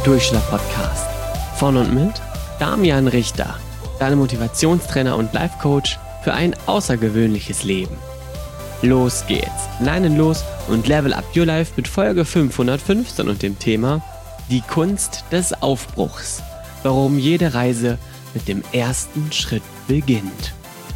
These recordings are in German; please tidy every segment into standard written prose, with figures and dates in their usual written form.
Durchschlag-Podcast. Von und mit Damian Richter, dein Motivationstrainer und Life-Coach für ein außergewöhnliches Leben. Los geht's, leinen los und level up your life mit Folge 515 und dem Thema Die Kunst des Aufbruchs. Warum jede Reise mit dem ersten Schritt beginnt.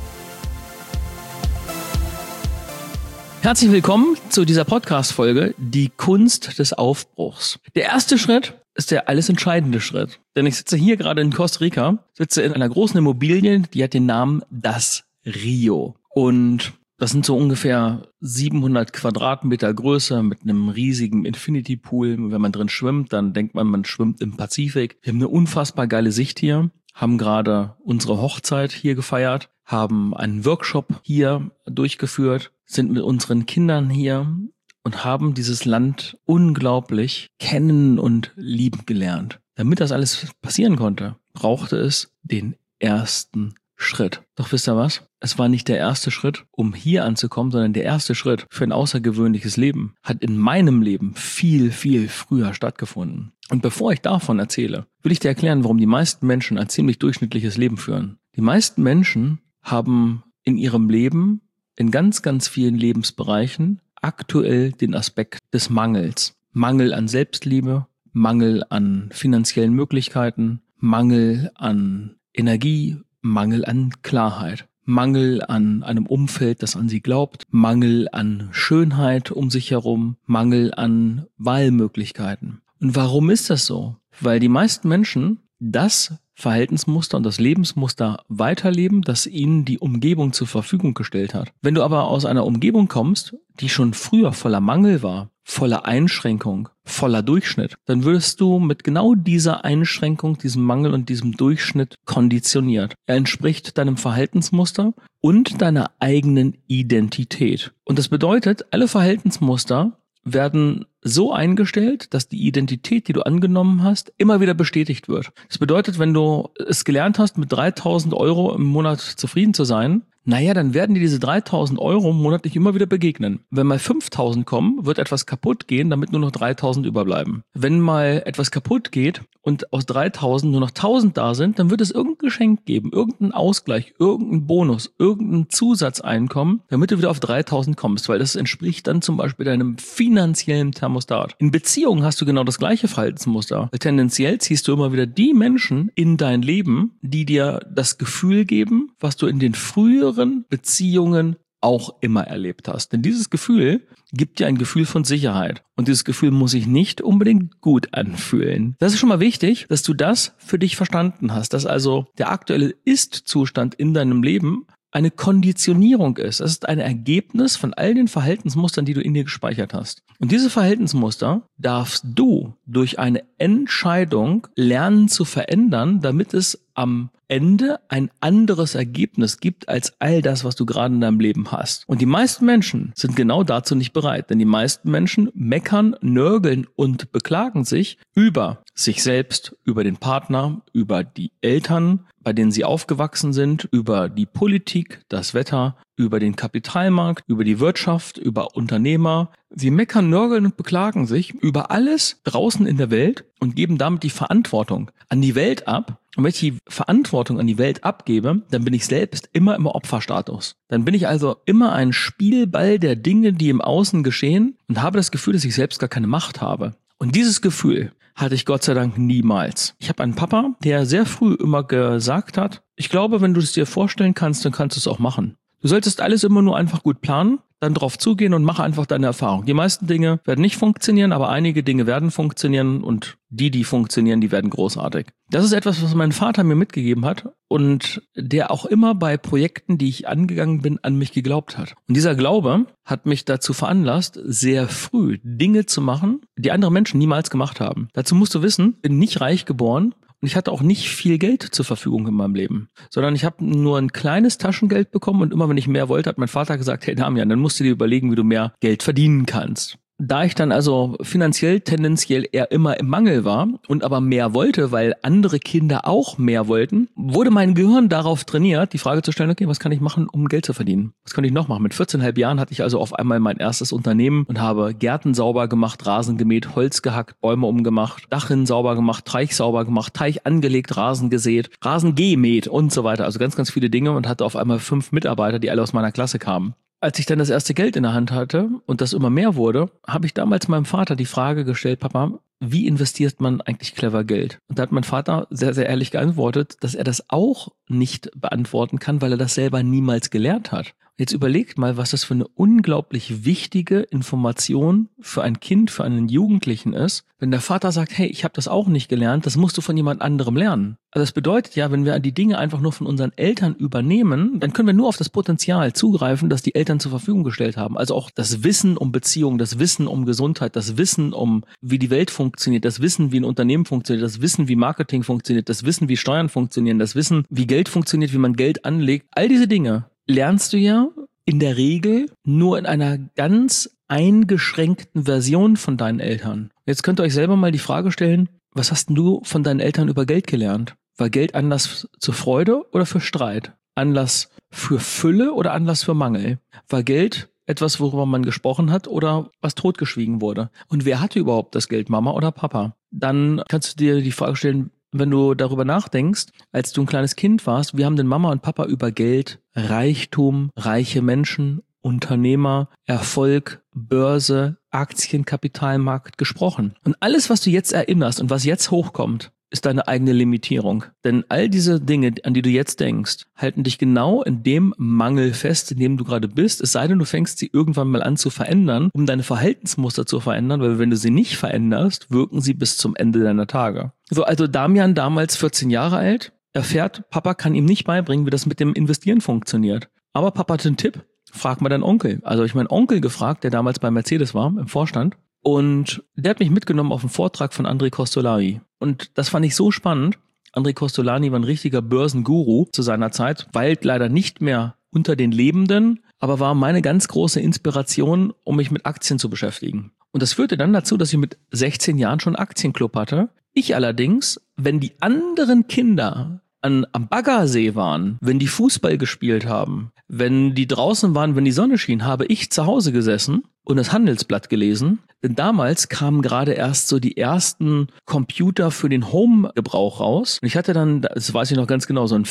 Herzlich willkommen zu dieser Podcast-Folge Die Kunst des Aufbruchs. Der erste Schritt ist der alles entscheidende Schritt. Denn ich sitze hier gerade in Costa Rica, sitze in einer großen Immobilie, die hat den Namen Das Rio. Und das sind so ungefähr 700 Quadratmeter Größe mit einem riesigen Infinity Pool. Wenn man drin schwimmt, dann denkt man schwimmt im Pazifik. Wir haben eine unfassbar geile Sicht hier, haben gerade unsere Hochzeit hier gefeiert, haben einen Workshop hier durchgeführt, sind mit unseren Kindern hier und haben dieses Land unglaublich kennen und lieben gelernt. Damit das alles passieren konnte, brauchte es den ersten Schritt. Doch wisst ihr was? Es war nicht der erste Schritt, um hier anzukommen, sondern der erste Schritt für ein außergewöhnliches Leben hat in meinem Leben viel, viel früher stattgefunden. Und bevor ich davon erzähle, will ich dir erklären, warum die meisten Menschen ein ziemlich durchschnittliches Leben führen. Die meisten Menschen haben in ihrem Leben, in ganz, ganz vielen Lebensbereichen, aktuell den Aspekt des Mangels. Mangel an Selbstliebe, Mangel an finanziellen Möglichkeiten, Mangel an Energie, Mangel an Klarheit, Mangel an einem Umfeld, das an sie glaubt, Mangel an Schönheit um sich herum, Mangel an Wahlmöglichkeiten. Und warum ist das so? Weil die meisten Menschen das Verhaltensmuster und das Lebensmuster weiterleben, das ihnen die Umgebung zur Verfügung gestellt hat. Wenn du aber aus einer Umgebung kommst, die schon früher voller Mangel war, voller Einschränkung, voller Durchschnitt, dann wirst du mit genau dieser Einschränkung, diesem Mangel und diesem Durchschnitt konditioniert. Er entspricht deinem Verhaltensmuster und deiner eigenen Identität. Und das bedeutet, alle Verhaltensmuster werden so eingestellt, dass die Identität, die du angenommen hast, immer wieder bestätigt wird. Das bedeutet, wenn du es gelernt hast, mit 3.000 Euro im Monat zufrieden zu sein, dann werden dir diese 3.000 Euro monatlich immer wieder begegnen. Wenn mal 5.000 kommen, wird etwas kaputt gehen, damit nur noch 3.000 überbleiben. Wenn mal etwas kaputt geht und aus 3.000 nur noch 1.000 da sind, dann wird es irgendein Geschenk geben, irgendeinen Ausgleich, irgendeinen Bonus, irgendein Zusatzeinkommen, damit du wieder auf 3.000 kommst, weil das entspricht dann zum Beispiel deinem finanziellen Thermostat. In Beziehungen hast du genau das gleiche Verhaltensmuster. Weil tendenziell ziehst du immer wieder die Menschen in dein Leben, die dir das Gefühl geben, was du in den früheren Beziehungen auch immer erlebt hast. Denn dieses Gefühl gibt dir ein Gefühl von Sicherheit. Und dieses Gefühl muss sich nicht unbedingt gut anfühlen. Das ist schon mal wichtig, dass du das für dich verstanden hast, dass also der aktuelle Ist-Zustand in deinem Leben eine Konditionierung ist. Es ist ein Ergebnis von all den Verhaltensmustern, die du in dir gespeichert hast. Und diese Verhaltensmuster darfst du durch eine Entscheidung lernen zu verändern, damit es am Ende ein anderes Ergebnis gibt als all das, was du gerade in deinem Leben hast. Und die meisten Menschen sind genau dazu nicht bereit, denn die meisten Menschen meckern, nörgeln und beklagen sich über sich selbst, über den Partner, über die Eltern, bei denen sie aufgewachsen sind, über die Politik, das Wetter, über den Kapitalmarkt, über die Wirtschaft, über Unternehmer. Sie meckern, nörgeln und beklagen sich über alles draußen in der Welt und geben damit die Verantwortung an die Welt ab. Und wenn ich die Verantwortung an die Welt abgebe, dann bin ich selbst immer im Opferstatus. Dann bin ich also immer ein Spielball der Dinge, die im Außen geschehen und habe das Gefühl, dass ich selbst gar keine Macht habe. Und dieses Gefühl hatte ich Gott sei Dank niemals. Ich habe einen Papa, der sehr früh immer gesagt hat, ich glaube, wenn du es dir vorstellen kannst, dann kannst du es auch machen. Du solltest alles immer nur einfach gut planen, dann drauf zugehen und mach einfach deine Erfahrung. Die meisten Dinge werden nicht funktionieren, aber einige Dinge werden funktionieren und die funktionieren, die werden großartig. Das ist etwas, was mein Vater mir mitgegeben hat und der auch immer bei Projekten, die ich angegangen bin, an mich geglaubt hat. Und dieser Glaube hat mich dazu veranlasst, sehr früh Dinge zu machen, die andere Menschen niemals gemacht haben. Dazu musst du wissen, ich bin nicht reich geboren. Und ich hatte auch nicht viel Geld zur Verfügung in meinem Leben, sondern ich habe nur ein kleines Taschengeld bekommen und immer wenn ich mehr wollte, hat mein Vater gesagt, hey Damian, dann musst du dir überlegen, wie du mehr Geld verdienen kannst. Da ich dann also finanziell tendenziell eher immer im Mangel war und aber mehr wollte, weil andere Kinder auch mehr wollten, wurde mein Gehirn darauf trainiert, die Frage zu stellen, okay, was kann ich machen, um Geld zu verdienen? Was kann ich noch machen? Mit 14,5 Jahren hatte ich also auf einmal mein erstes Unternehmen und habe Gärten sauber gemacht, Rasen gemäht, Holz gehackt, Bäume umgemacht, Dachrinnen sauber gemacht, Teich sauber gemacht, Teich angelegt, Rasen gesät, Rasen gemäht und so weiter. Also ganz, ganz viele Dinge und hatte auf einmal 5 Mitarbeiter, die alle aus meiner Klasse kamen. Als ich dann das erste Geld in der Hand hatte und das immer mehr wurde, habe ich damals meinem Vater die Frage gestellt, Papa, wie investiert man eigentlich clever Geld? Und da hat mein Vater sehr, sehr ehrlich geantwortet, dass er das auch nicht beantworten kann, weil er das selber niemals gelernt hat. Jetzt überlegt mal, was das für eine unglaublich wichtige Information für ein Kind, für einen Jugendlichen ist, wenn der Vater sagt, hey, ich habe das auch nicht gelernt, das musst du von jemand anderem lernen. Also das bedeutet ja, wenn wir die Dinge einfach nur von unseren Eltern übernehmen, dann können wir nur auf das Potenzial zugreifen, das die Eltern zur Verfügung gestellt haben. Also auch das Wissen um Beziehungen, das Wissen um Gesundheit, das Wissen um, wie die Welt funktioniert, das Wissen, wie ein Unternehmen funktioniert, das Wissen, wie Marketing funktioniert, das Wissen, wie Steuern funktionieren, das Wissen, wie Geld funktioniert, wie man Geld anlegt. All diese Dinge lernst du ja in der Regel nur in einer ganz eingeschränkten Version von deinen Eltern. Jetzt könnt ihr euch selber mal die Frage stellen, was hast denn du von deinen Eltern über Geld gelernt? War Geld Anlass zur Freude oder für Streit? Anlass für Fülle oder Anlass für Mangel? War Geld etwas, worüber man gesprochen hat oder was totgeschwiegen wurde? Und wer hatte überhaupt das Geld, Mama oder Papa? Dann kannst du dir die Frage stellen, wenn du darüber nachdenkst, als du ein kleines Kind warst, wie haben denn Mama und Papa über Geld, Reichtum, reiche Menschen, Unternehmer, Erfolg, Börse, Aktien, Kapitalmarkt gesprochen? Und alles, was du jetzt erinnerst und was jetzt hochkommt, ist deine eigene Limitierung. Denn all diese Dinge, an die du jetzt denkst, halten dich genau in dem Mangel fest, in dem du gerade bist, es sei denn, du fängst sie irgendwann mal an zu verändern, um deine Verhaltensmuster zu verändern, weil wenn du sie nicht veränderst, wirken sie bis zum Ende deiner Tage. So, also Damian, damals 14 Jahre alt, erfährt, Papa kann ihm nicht beibringen, wie das mit dem Investieren funktioniert. Aber Papa hat einen Tipp, frag mal deinen Onkel. Also ich meinen Onkel gefragt, der damals bei Mercedes war, im Vorstand. Und der hat mich mitgenommen auf einen Vortrag von André Kostolany. Und das fand ich so spannend. André Kostolany war ein richtiger Börsenguru zu seiner Zeit, weilt leider nicht mehr unter den Lebenden, aber war meine ganz große Inspiration, um mich mit Aktien zu beschäftigen. Und das führte dann dazu, dass ich mit 16 Jahren schon einen Aktienclub hatte. Ich allerdings, wenn die anderen Kinder am Baggersee waren, wenn die Fußball gespielt haben, wenn die draußen waren, wenn die Sonne schien, habe ich zu Hause gesessen und das Handelsblatt gelesen. Denn damals kamen gerade erst so die ersten Computer für den Home-Gebrauch raus. Und ich hatte dann, das weiß ich noch ganz genau, so ein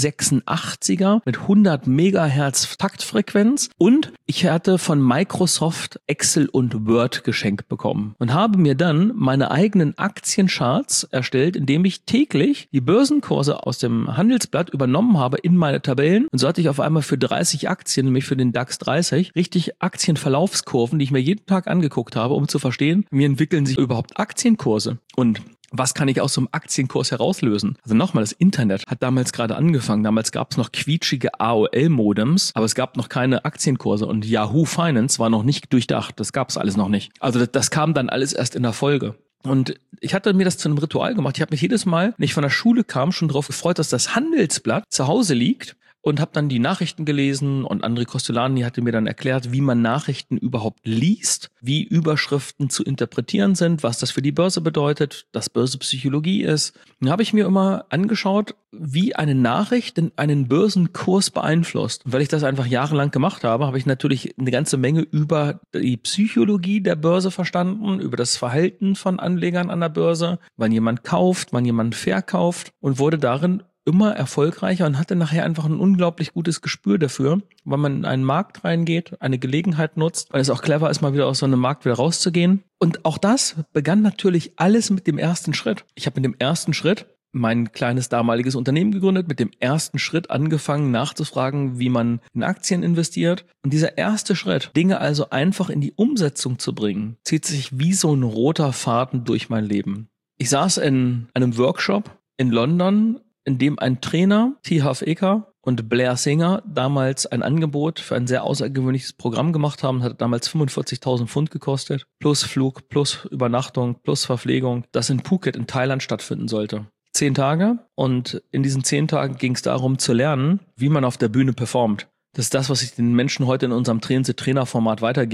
486er mit 100 Megahertz Taktfrequenz. Und ich hatte von Microsoft Excel und Word geschenkt bekommen. Und habe mir dann meine eigenen Aktiencharts erstellt, indem ich täglich die Börsenkurse aus dem Handelsblatt übernommen habe in meine Tabellen. Und so hatte ich auf einmal für 30 Aktien, nämlich für den DAX 30, richtig Aktienverlaufskurven, die ich mir jeden Tag angeguckt habe, um zu verstehen, wie entwickeln sich überhaupt Aktienkurse und was kann ich aus so einem Aktienkurs herauslösen? Also nochmal, das Internet hat damals gerade angefangen. Damals gab es noch quietschige AOL-Modems, aber es gab noch keine Aktienkurse und Yahoo Finance war noch nicht durchdacht. Das gab es alles noch nicht. Also das kam dann alles erst in der Folge. Und ich hatte mir das zu einem Ritual gemacht. Ich habe mich jedes Mal, wenn ich von der Schule kam, schon darauf gefreut, dass das Handelsblatt zu Hause liegt. Und habe dann die Nachrichten gelesen und André Kostolany hatte mir dann erklärt, wie man Nachrichten überhaupt liest, wie Überschriften zu interpretieren sind, was das für die Börse bedeutet, dass Börse Psychologie ist. Dann habe ich mir immer angeschaut, wie eine Nachricht einen Börsenkurs beeinflusst. Und weil ich das einfach jahrelang gemacht habe, habe ich natürlich eine ganze Menge über die Psychologie der Börse verstanden, über das Verhalten von Anlegern an der Börse, wann jemand kauft, wann jemand verkauft und wurde darin immer erfolgreicher und hatte nachher einfach ein unglaublich gutes Gespür dafür, weil man in einen Markt reingeht, eine Gelegenheit nutzt, weil es auch clever ist, mal wieder aus so einem Markt wieder rauszugehen. Und auch das begann natürlich alles mit dem ersten Schritt. Ich habe mit dem ersten Schritt mein kleines damaliges Unternehmen gegründet, mit dem ersten Schritt angefangen nachzufragen, wie man in Aktien investiert. Und dieser erste Schritt, Dinge also einfach in die Umsetzung zu bringen, zieht sich wie so ein roter Faden durch mein Leben. Ich saß in einem Workshop in London, in dem ein Trainer, T. Harv Eker und Blair Singer damals ein Angebot für ein sehr außergewöhnliches Programm gemacht haben, hat damals 45.000 Pfund gekostet, plus Flug, plus Übernachtung, plus Verpflegung, das in Phuket in Thailand stattfinden sollte. 10 Tage und in diesen 10 Tagen ging es darum zu lernen, wie man auf der Bühne performt. Das ist das, was ich den Menschen heute in unserem Trainer-Format weitergebe.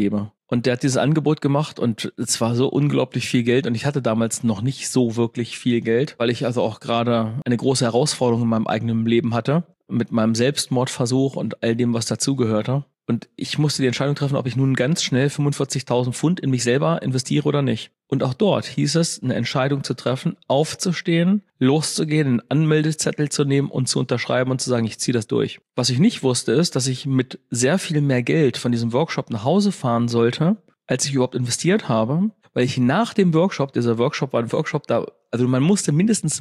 Und der hat dieses Angebot gemacht und es war so unglaublich viel Geld und ich hatte damals noch nicht so wirklich viel Geld, weil ich also auch gerade eine große Herausforderung in meinem eigenen Leben hatte, mit meinem Selbstmordversuch und all dem, was dazugehörte. Und ich musste die Entscheidung treffen, ob ich nun ganz schnell 45.000 Pfund in mich selber investiere oder nicht. Und auch dort hieß es, eine Entscheidung zu treffen, aufzustehen, loszugehen, einen Anmeldezettel zu nehmen und zu unterschreiben und zu sagen, ich ziehe das durch. Was ich nicht wusste, ist, dass ich mit sehr viel mehr Geld von diesem Workshop nach Hause fahren sollte, als ich überhaupt investiert habe, weil ich nach dem Workshop, dieser Workshop war ein Workshop, also man musste mindestens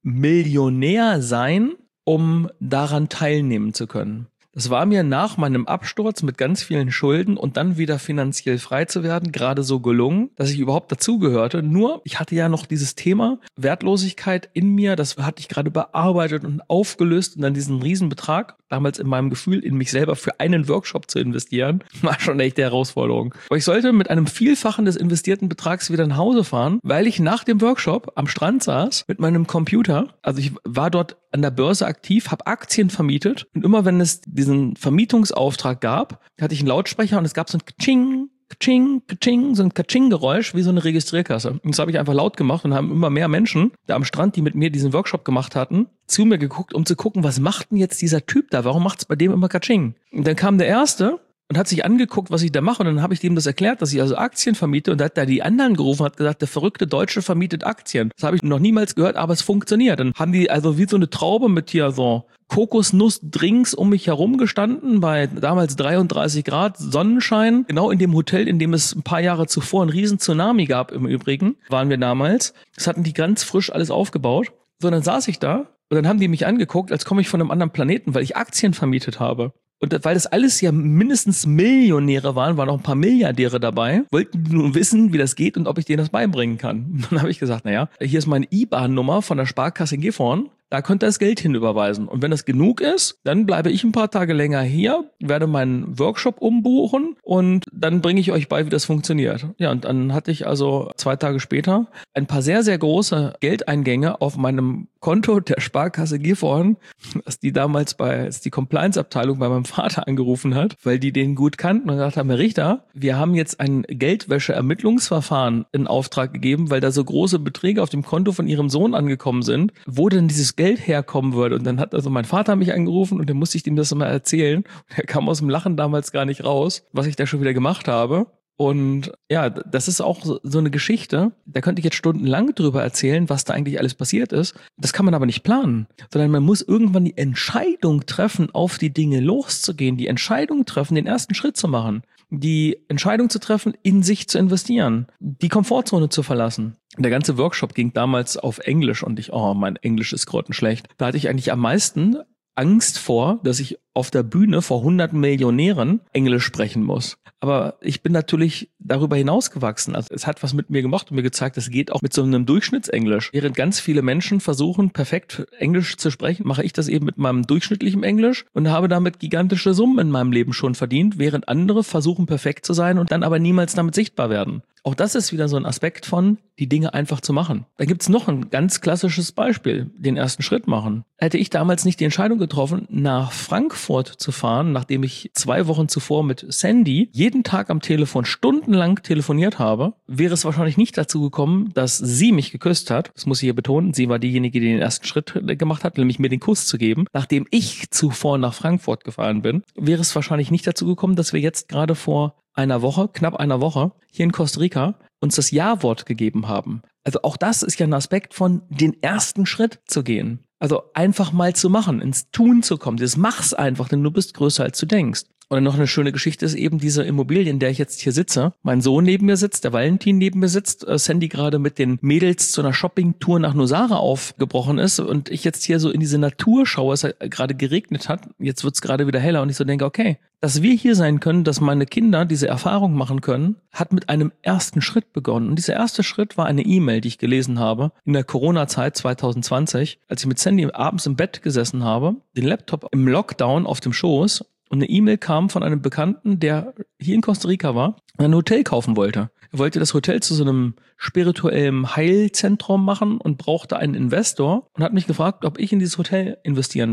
Millionär sein, um daran teilnehmen zu können. Das war mir nach meinem Absturz mit ganz vielen Schulden und dann wieder finanziell frei zu werden gerade so gelungen, dass ich überhaupt dazugehörte. Nur, ich hatte ja noch dieses Thema Wertlosigkeit in mir, das hatte ich gerade bearbeitet und aufgelöst und dann diesen Riesenbetrag, damals in meinem Gefühl, in mich selber für einen Workshop zu investieren, war schon echt eine Herausforderung. Aber ich sollte mit einem Vielfachen des investierten Betrags wieder nach Hause fahren, weil ich nach dem Workshop am Strand saß mit meinem Computer. Also ich war dort an der Börse aktiv, habe Aktien vermietet und immer wenn es diesen Vermietungsauftrag gab, hatte ich einen Lautsprecher und es gab so ein Kaching, Kaching, Kaching, so ein Kaching-Geräusch wie so eine Registrierkasse. Und das habe ich einfach laut gemacht und haben immer mehr Menschen da am Strand, die mit mir diesen Workshop gemacht hatten, zu mir geguckt, um zu gucken, was macht denn jetzt dieser Typ da? Warum macht's bei dem immer Kaching? Und dann kam der Erste und hat sich angeguckt, was ich da mache. Und dann habe ich dem das erklärt, dass ich also Aktien vermiete. Und da hat da die anderen gerufen und hat gesagt, der verrückte Deutsche vermietet Aktien. Das habe ich noch niemals gehört, aber es funktioniert. Dann haben die also wie so eine Traube mit hier so Kokosnuss-Drinks um mich herum gestanden, bei damals 33 Grad Sonnenschein. Genau in dem Hotel, in dem es ein paar Jahre zuvor einen riesen Tsunami gab im Übrigen, waren wir damals. Das hatten die ganz frisch alles aufgebaut. So, dann saß ich da und dann haben die mich angeguckt, als komme ich von einem anderen Planeten, weil ich Aktien vermietet habe. Und weil das alles ja mindestens Millionäre waren auch ein paar Milliardäre dabei, wollten die nun wissen, wie das geht und ob ich denen das beibringen kann. Und dann habe ich gesagt, naja, hier ist meine IBAN-Nummer von der Sparkasse in Gifhorn. Da könnt ihr das Geld hinüberweisen. Und wenn das genug ist, dann bleibe ich ein paar Tage länger hier, werde meinen Workshop umbuchen und dann bringe ich euch bei, wie das funktioniert. Ja, und dann hatte ich also 2 Tage später ein paar sehr, sehr große Geldeingänge auf meinem Konto der Sparkasse Gifhorn, dass die damals als die Compliance-Abteilung bei meinem Vater angerufen hat, weil die den gut kannten und gesagt haben, Herr Richter, wir haben jetzt ein Geldwäsche-Ermittlungsverfahren in Auftrag gegeben, weil da so große Beträge auf dem Konto von Ihrem Sohn angekommen sind, wo denn dieses Geld herkommen würde. Und dann hat also mein Vater mich angerufen und dann musste ich ihm das mal erzählen. Und er kam aus dem Lachen damals gar nicht raus, was ich da schon wieder gemacht habe. Und ja, das ist auch so eine Geschichte, da könnte ich jetzt stundenlang drüber erzählen, was da eigentlich alles passiert ist. Das kann man aber nicht planen, sondern man muss irgendwann die Entscheidung treffen, auf die Dinge loszugehen, die Entscheidung treffen, den ersten Schritt zu machen, die Entscheidung zu treffen, in sich zu investieren, die Komfortzone zu verlassen. Der ganze Workshop ging damals auf Englisch und mein Englisch ist grottenschlecht. Da hatte ich eigentlich am meisten Angst vor, dass ich auf der Bühne vor 100 Millionären Englisch sprechen muss. Aber ich bin natürlich darüber hinausgewachsen. Also es hat was mit mir gemacht und mir gezeigt, es geht auch mit so einem Durchschnittsenglisch. Während ganz viele Menschen versuchen, perfekt Englisch zu sprechen, mache ich das eben mit meinem durchschnittlichen Englisch und habe damit gigantische Summen in meinem Leben schon verdient, während andere versuchen, perfekt zu sein und dann aber niemals damit sichtbar werden. Auch das ist wieder so ein Aspekt von, die Dinge einfach zu machen. Da gibt's noch ein ganz klassisches Beispiel, den ersten Schritt machen. Hätte ich damals nicht die Entscheidung getroffen, nach Frankfurt zu fahren, nachdem ich 2 Wochen zuvor mit Sandy jeden Tag am Telefon stundenlang telefoniert habe, wäre es wahrscheinlich nicht dazu gekommen, dass sie mich geküsst hat. Das muss ich hier betonen. Sie war diejenige, die den ersten Schritt gemacht hat, nämlich mir den Kuss zu geben. Nachdem ich zuvor nach Frankfurt gefahren bin, wäre es wahrscheinlich nicht dazu gekommen, dass wir jetzt gerade vor knapp einer Woche, hier in Costa Rica, uns das Ja-Wort gegeben haben. Also auch das ist ja ein Aspekt von den ersten Schritt zu gehen. Also einfach mal zu machen, ins Tun zu kommen. Das mach's einfach, denn du bist größer, als du denkst. Und noch eine schöne Geschichte ist eben diese Immobilie, in der ich jetzt hier sitze. Mein Sohn neben mir sitzt, der Valentin neben mir sitzt, Sandy gerade mit den Mädels zu einer Shoppingtour nach Nosara aufgebrochen ist und ich jetzt hier so in diese Natur schaue, es gerade geregnet hat, jetzt wird's gerade wieder heller und ich so denke, okay, dass wir hier sein können, dass meine Kinder diese Erfahrung machen können, hat mit einem ersten Schritt begonnen. Und dieser erste Schritt war eine E-Mail, die ich gelesen habe in der Corona-Zeit 2020, als ich mit Sandy abends im Bett gesessen habe, den Laptop im Lockdown auf dem Schoß und eine E-Mail kam von einem Bekannten, der hier in Costa Rica war und ein Hotel kaufen wollte. Er wollte das Hotel zu so einem spirituellen Heilzentrum machen und brauchte einen Investor und hat mich gefragt, ob ich in dieses Hotel investieren will.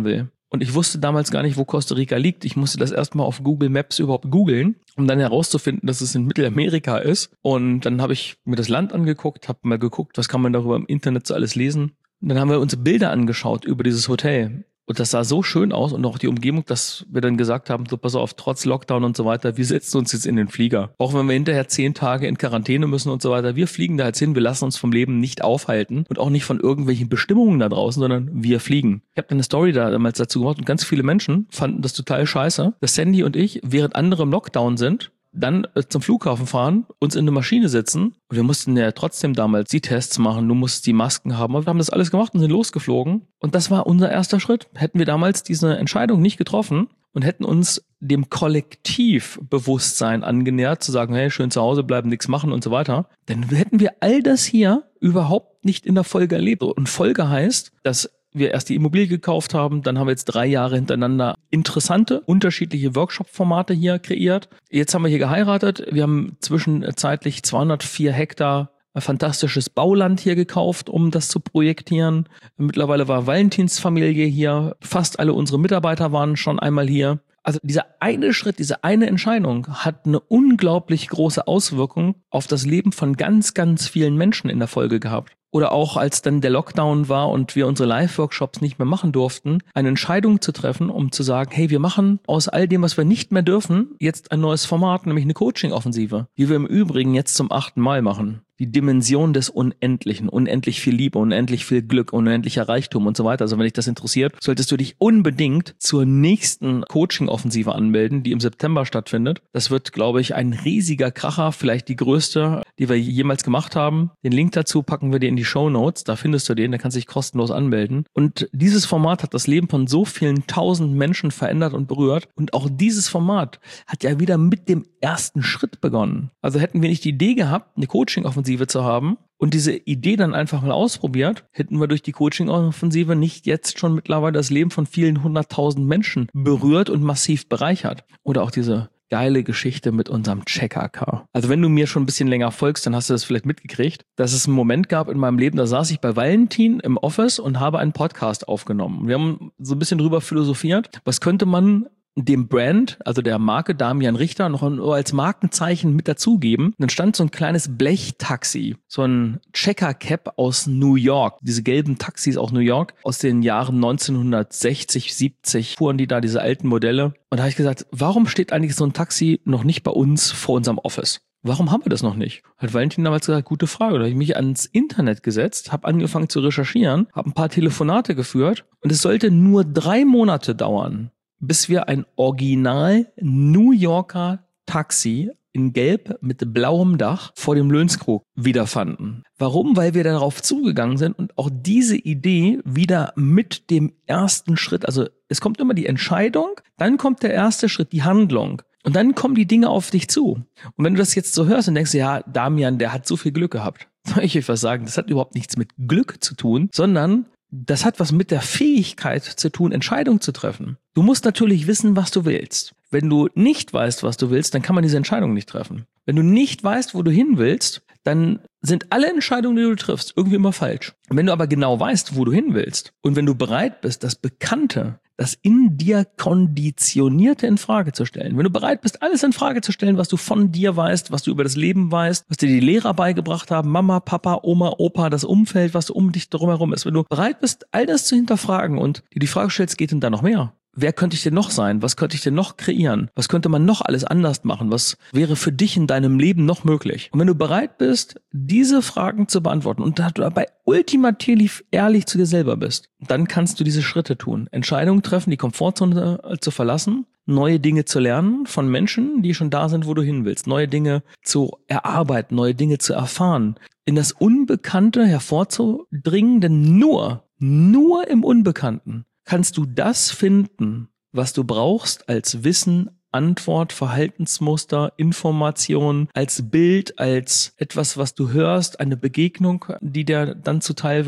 Und ich wusste damals gar nicht, wo Costa Rica liegt. Ich musste das erstmal auf Google Maps überhaupt googeln, um dann herauszufinden, dass es in Mittelamerika ist. Und dann habe ich mir das Land angeguckt, habe mal geguckt, was kann man darüber im Internet so alles lesen. Und dann haben wir uns Bilder angeschaut über dieses Hotel. Und das sah so schön aus und auch die Umgebung, dass wir dann gesagt haben, so pass auf, trotz Lockdown und so weiter, wir setzen uns jetzt in den Flieger. Auch wenn wir hinterher 10 Tage in Quarantäne müssen und so weiter, wir fliegen da jetzt hin, wir lassen uns vom Leben nicht aufhalten und auch nicht von irgendwelchen Bestimmungen da draußen, sondern wir fliegen. Ich habe eine Story da damals dazu gemacht und ganz viele Menschen fanden das total scheiße, dass Sandy und ich, während andere im Lockdown sind, dann zum Flughafen fahren, uns in eine Maschine setzen und wir mussten ja trotzdem damals die Tests machen, du musst die Masken haben, aber wir haben das alles gemacht und sind losgeflogen und das war unser erster Schritt. Hätten wir damals diese Entscheidung nicht getroffen und hätten uns dem Kollektivbewusstsein angenähert, zu sagen, hey, schön zu Hause bleiben, nichts machen und so weiter, dann hätten wir all das hier überhaupt nicht in der Folge erlebt. Und Folge heißt, dass wir erst die Immobilie gekauft haben, dann haben wir jetzt 3 Jahre hintereinander interessante, unterschiedliche Workshop-Formate hier kreiert. Jetzt haben wir hier geheiratet. Wir haben zwischenzeitlich 204 Hektar fantastisches Bauland hier gekauft, um das zu projektieren. Mittlerweile war Valentinsfamilie hier. Fast alle unsere Mitarbeiter waren schon einmal hier. Also dieser eine Schritt, diese eine Entscheidung hat eine unglaublich große Auswirkung auf das Leben von ganz, ganz vielen Menschen in der Folge gehabt. Oder auch als dann der Lockdown war und wir unsere Live-Workshops nicht mehr machen durften, eine Entscheidung zu treffen, um zu sagen, hey, wir machen aus all dem, was wir nicht mehr dürfen, jetzt ein neues Format, nämlich eine Coaching-Offensive, die wir im Übrigen jetzt zum 8. Mal machen. Die Dimension des Unendlichen, unendlich viel Liebe, unendlich viel Glück, unendlicher Reichtum und so weiter. Also wenn dich das interessiert, solltest du dich unbedingt zur nächsten Coaching-Offensive anmelden, die im September stattfindet. Das wird, glaube ich, ein riesiger Kracher, vielleicht die größte, die wir jemals gemacht haben. Den Link dazu packen wir dir in die Shownotes, da findest du den, da kannst du dich kostenlos anmelden. Und dieses Format hat das Leben von so vielen 1000 Menschen verändert und berührt. Und auch dieses Format hat ja wieder mit dem ersten Schritt begonnen. Also hätten wir nicht die Idee gehabt, eine Coaching-Offensive zu haben und diese Idee dann einfach mal ausprobiert, hätten wir durch die Coaching-Offensive nicht jetzt schon mittlerweile das Leben von vielen 100.000 Menschen berührt und massiv bereichert. Oder auch diese geile Geschichte mit unserem Checker-Car. Also wenn du mir schon ein bisschen länger folgst, dann hast du das vielleicht mitgekriegt, dass es einen Moment gab in meinem Leben, da saß ich bei Valentin im Office und habe einen Podcast aufgenommen. Wir haben so ein bisschen drüber philosophiert, was könnte man dem Brand, also der Marke Damian Richter, noch als Markenzeichen mit dazugeben. Dann stand so ein kleines Blechtaxi, so ein Checker-Cab aus New York. Diese gelben Taxis aus New York aus den Jahren 1960, 70 fuhren die da, diese alten Modelle. Und da habe ich gesagt, warum steht eigentlich so ein Taxi noch nicht bei uns vor unserem Office? Warum haben wir das noch nicht? Hat Valentin damals gesagt, gute Frage. Da habe ich mich ans Internet gesetzt, habe angefangen zu recherchieren, habe ein paar Telefonate geführt und es sollte nur 3 Monate dauern, bis wir ein Original New Yorker Taxi in Gelb mit blauem Dach vor dem Löhnskrug wiederfanden. Warum? Weil wir darauf zugegangen sind und auch diese Idee wieder mit dem ersten Schritt, also es kommt immer die Entscheidung, dann kommt der erste Schritt, die Handlung. Und dann kommen die Dinge auf dich zu. Und wenn du das jetzt so hörst und denkst, ja, Damian, der hat so viel Glück gehabt. Soll ich euch was sagen? Das hat überhaupt nichts mit Glück zu tun, sondern das hat was mit der Fähigkeit zu tun, Entscheidungen zu treffen. Du musst natürlich wissen, was du willst. Wenn du nicht weißt, was du willst, dann kann man diese Entscheidung nicht treffen. Wenn du nicht weißt, wo du hin willst, dann sind alle Entscheidungen, die du triffst, irgendwie immer falsch. Wenn du aber genau weißt, wo du hin willst und wenn du bereit bist, das Bekannte, das in dir Konditionierte in Frage zu stellen, wenn du bereit bist, alles in Frage zu stellen, was du von dir weißt, was du über das Leben weißt, was dir die Lehrer beigebracht haben, Mama, Papa, Oma, Opa, das Umfeld, was um dich drumherum ist, wenn du bereit bist, all das zu hinterfragen und dir die Frage stellst, geht denn da noch mehr? Wer könnte ich denn noch sein? Was könnte ich denn noch kreieren? Was könnte man noch alles anders machen? Was wäre für dich in deinem Leben noch möglich? Und wenn du bereit bist, diese Fragen zu beantworten und dabei ultimativ ehrlich zu dir selber bist, dann kannst du diese Schritte tun. Entscheidungen treffen, die Komfortzone zu verlassen, neue Dinge zu lernen von Menschen, die schon da sind, wo du hin willst, neue Dinge zu erarbeiten, neue Dinge zu erfahren, in das Unbekannte hervorzudringen, denn nur im Unbekannten kannst du das finden, was du brauchst als Wissen, Antwort, Verhaltensmuster, Information, als Bild, als etwas, was du hörst, eine Begegnung, die dir dann zuteil wird.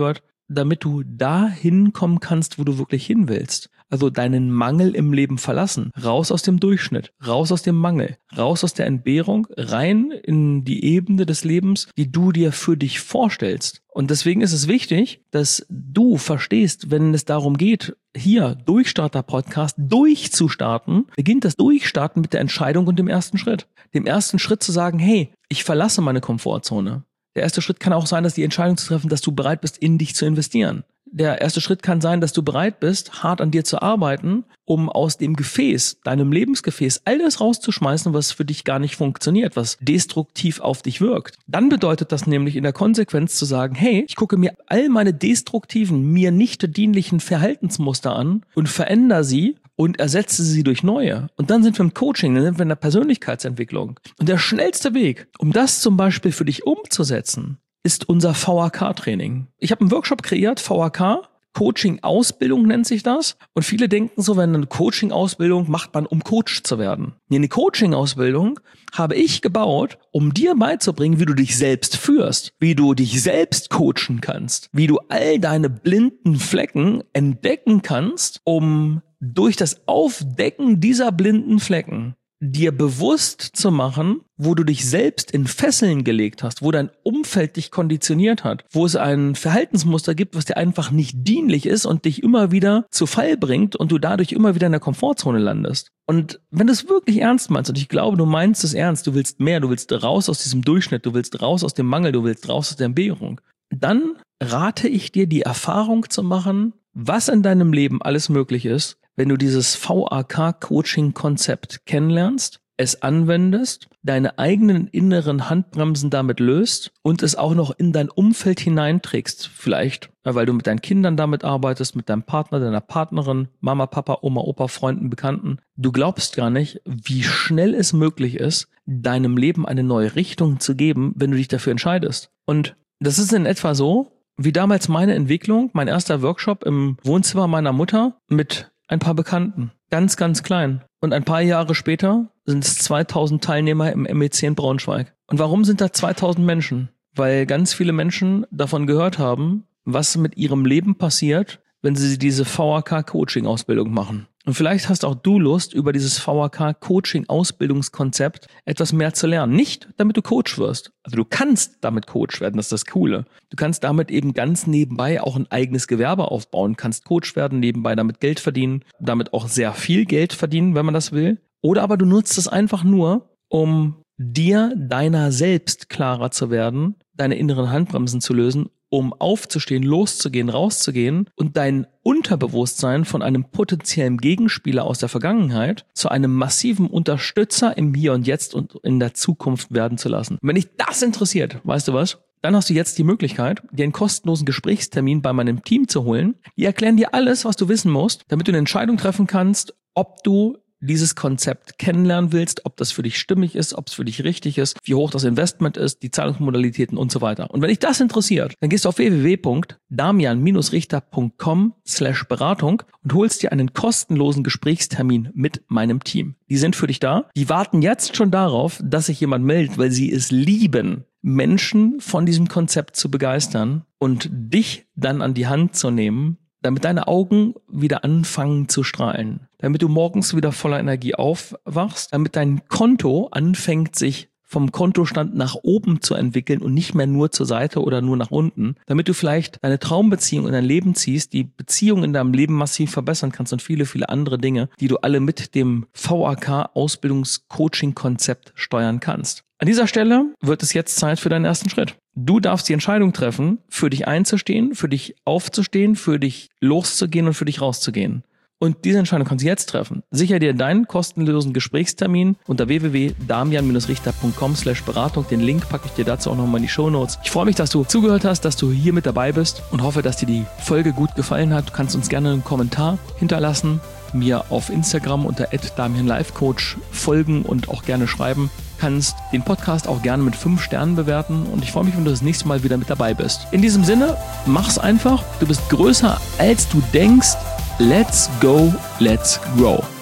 damit du dahin kommen kannst, wo du wirklich hin willst. Also deinen Mangel im Leben verlassen. Raus aus dem Durchschnitt, raus aus dem Mangel, raus aus der Entbehrung, rein in die Ebene des Lebens, die du dir für dich vorstellst. Und deswegen ist es wichtig, dass du verstehst, wenn es darum geht, hier Durchstarter-Podcast durchzustarten, beginnt das Durchstarten mit der Entscheidung und dem ersten Schritt. Dem ersten Schritt zu sagen, hey, ich verlasse meine Komfortzone. Der erste Schritt kann auch sein, dass die Entscheidung zu treffen, dass du bereit bist, in dich zu investieren. Der erste Schritt kann sein, dass du bereit bist, hart an dir zu arbeiten, um aus dem Gefäß, deinem Lebensgefäß, all das rauszuschmeißen, was für dich gar nicht funktioniert, was destruktiv auf dich wirkt. Dann bedeutet das nämlich in der Konsequenz zu sagen, hey, ich gucke mir all meine destruktiven, mir nicht dienlichen Verhaltensmuster an und verändere sie und ersetze sie durch neue. Und dann sind wir im Coaching, dann sind wir in der Persönlichkeitsentwicklung. Und der schnellste Weg, um das zum Beispiel für dich umzusetzen, ist unser VHK-Training. Ich habe einen Workshop kreiert, VHK, Coaching-Ausbildung nennt sich das. Und viele denken so, wenn eine Coaching-Ausbildung macht man, um Coach zu werden. Nee, eine Coaching-Ausbildung habe ich gebaut, um dir beizubringen, wie du dich selbst führst, wie du dich selbst coachen kannst, wie du all deine blinden Flecken entdecken kannst, um durch das Aufdecken dieser blinden Flecken dir bewusst zu machen, wo du dich selbst in Fesseln gelegt hast, wo dein Umfeld dich konditioniert hat, wo es ein Verhaltensmuster gibt, was dir einfach nicht dienlich ist und dich immer wieder zu Fall bringt und du dadurch immer wieder in der Komfortzone landest. Und wenn du es wirklich ernst meinst, und ich glaube, du meinst es ernst, du willst mehr, du willst raus aus diesem Durchschnitt, du willst raus aus dem Mangel, du willst raus aus der Entbehrung, dann rate ich dir, die Erfahrung zu machen, was in deinem Leben alles möglich ist, wenn du dieses VAK-Coaching-Konzept kennenlernst, es anwendest, deine eigenen inneren Handbremsen damit löst und es auch noch in dein Umfeld hineinträgst. Vielleicht, weil du mit deinen Kindern damit arbeitest, mit deinem Partner, deiner Partnerin, Mama, Papa, Oma, Opa, Freunden, Bekannten. Du glaubst gar nicht, wie schnell es möglich ist, deinem Leben eine neue Richtung zu geben, wenn du dich dafür entscheidest. Und das ist in etwa so, wie damals meine Entwicklung, mein erster Workshop im Wohnzimmer meiner Mutter mit ein paar Bekannten. Ganz, ganz klein. Und ein paar Jahre später sind es 2000 Teilnehmer im MEC in Braunschweig. Und warum sind da 2000 Menschen? Weil ganz viele Menschen davon gehört haben, was mit ihrem Leben passiert, wenn sie diese VAK-Coaching-Ausbildung machen. Und vielleicht hast auch du Lust, über dieses VAK-Coaching-Ausbildungskonzept etwas mehr zu lernen. Nicht, damit du Coach wirst. Also du kannst damit Coach werden, das ist das Coole. Du kannst damit eben ganz nebenbei auch ein eigenes Gewerbe aufbauen, kannst Coach werden, nebenbei damit Geld verdienen, damit auch sehr viel Geld verdienen, wenn man das will. Oder aber du nutzt es einfach nur, um dir deiner selbst klarer zu werden, deine inneren Handbremsen zu lösen, um aufzustehen, loszugehen, rauszugehen und dein Unterbewusstsein von einem potenziellen Gegenspieler aus der Vergangenheit zu einem massiven Unterstützer im Hier und Jetzt und in der Zukunft werden zu lassen. Und wenn dich das interessiert, weißt du was? Dann hast du jetzt die Möglichkeit, dir einen kostenlosen Gesprächstermin bei meinem Team zu holen. Die erklären dir alles, was du wissen musst, damit du eine Entscheidung treffen kannst, ob du dieses Konzept kennenlernen willst, ob das für dich stimmig ist, ob es für dich richtig ist, wie hoch das Investment ist, die Zahlungsmodalitäten und so weiter. Und wenn dich das interessiert, dann gehst du auf www.damian-richter.com/Beratung und holst dir einen kostenlosen Gesprächstermin mit meinem Team. Die sind für dich da. Die warten jetzt schon darauf, dass sich jemand meldet, weil sie es lieben, Menschen von diesem Konzept zu begeistern und dich dann an die Hand zu nehmen, damit deine Augen wieder anfangen zu strahlen, damit du morgens wieder voller Energie aufwachst, damit dein Konto anfängt, sich vom Kontostand nach oben zu entwickeln und nicht mehr nur zur Seite oder nur nach unten, damit du vielleicht deine Traumbeziehung in dein Leben ziehst, die Beziehung in deinem Leben massiv verbessern kannst und viele, viele andere Dinge, die du alle mit dem VAK-Ausbildungs-Coaching-Konzept steuern kannst. An dieser Stelle wird es jetzt Zeit für deinen ersten Schritt. Du darfst die Entscheidung treffen, für dich einzustehen, für dich aufzustehen, für dich loszugehen und für dich rauszugehen. Und diese Entscheidung kannst du jetzt treffen. Sicher dir deinen kostenlosen Gesprächstermin unter www.damian-richter.com/Beratung. Den Link packe ich dir dazu auch nochmal in die Shownotes. Ich freue mich, dass du zugehört hast, dass du hier mit dabei bist und hoffe, dass dir die Folge gut gefallen hat. Du kannst uns gerne einen Kommentar hinterlassen, mir auf Instagram unter @damianlifecoach folgen und auch gerne schreiben. Kannst den Podcast auch gerne mit 5 Sternen bewerten und ich freue mich, wenn du das nächste Mal wieder mit dabei bist. In diesem Sinne, mach's einfach. Du bist größer als du denkst. Let's go, let's grow.